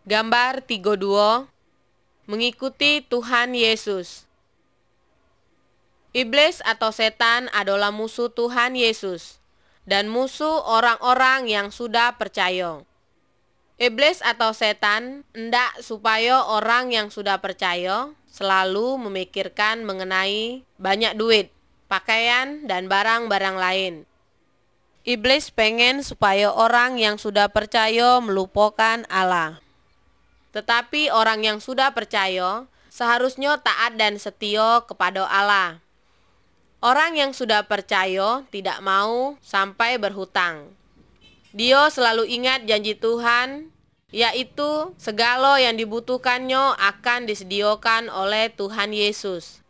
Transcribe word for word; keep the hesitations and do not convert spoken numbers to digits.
Gambar tiga puluh dua. Mengikuti Tuhan Yesus. Iblis atau setan adalah musuh Tuhan Yesus dan musuh orang-orang yang sudah percaya. Iblis atau setan hendak supaya orang yang sudah percaya selalu memikirkan mengenai banyak duit, pakaian, dan barang-barang lain. Iblis pengen supaya orang yang sudah percaya melupakan Allah. Tetapi orang yang sudah percaya seharusnya taat dan setia kepada Allah. Orang yang sudah percaya tidak mau sampai berhutang. Dia selalu ingat janji Tuhan, yaitu segala yang dibutuhkannya akan disediakan oleh Tuhan Yesus.